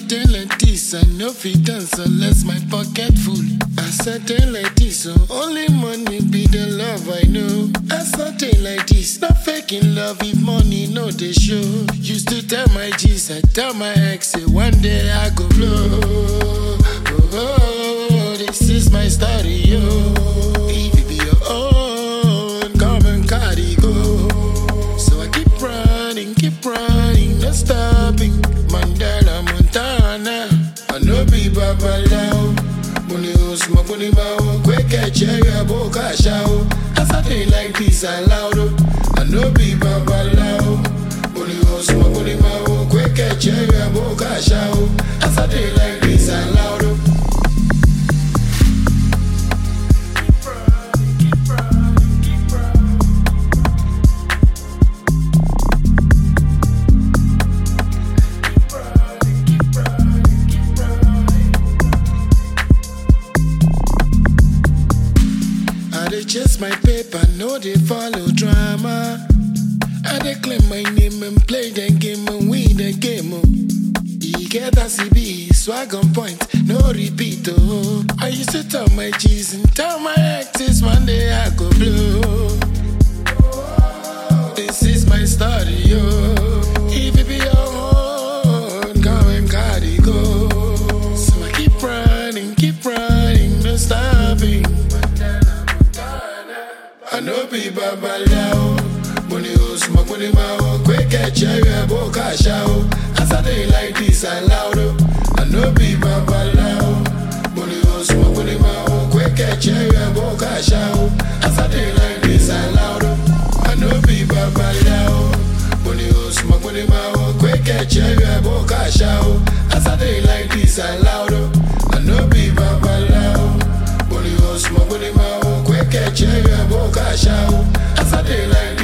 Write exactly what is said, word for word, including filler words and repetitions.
day like this, I know if it dance unless my pocket full. As a day like this, so only money be the love I know. As a day like this, not faking love if money no they show. Used to tell my G's, I tell my ex, say one day I go blow. Oh, oh, this is my story, yo. If it be your own, come and carry go. So I keep running, keep running, no stopping. Mandela, Montana, I know be Babalao. Money smoke, money bao, quick catch a boca show. As I day like this, I loud. I know be Babalao. Money smoke, money bao, quick catch a boca show. As I day like this, I loud. I chase my paper, no they follow drama. I dey claim my name and play the game and win the game. Oh. You get a C B, swag on point, no repeat. Oh. I used to tell my G's and tell my exes one day I go blow. This is my story, yo. If it be your own, come and carry go. So I keep running, keep running, no stopping. I know be Babalao. Money smoke, money bao, quick catch a boca show. As I day like this, I loud. I know be Babalao. Money smoke, money bao, quick catch a boca show. As I day like this, I loud. I know be Babalao. Money smoke, money bao, quick catch a boca show. As I day like this, I loud. I know be Babalao. Money smoke, money bao, quick catch a boca show. As I day like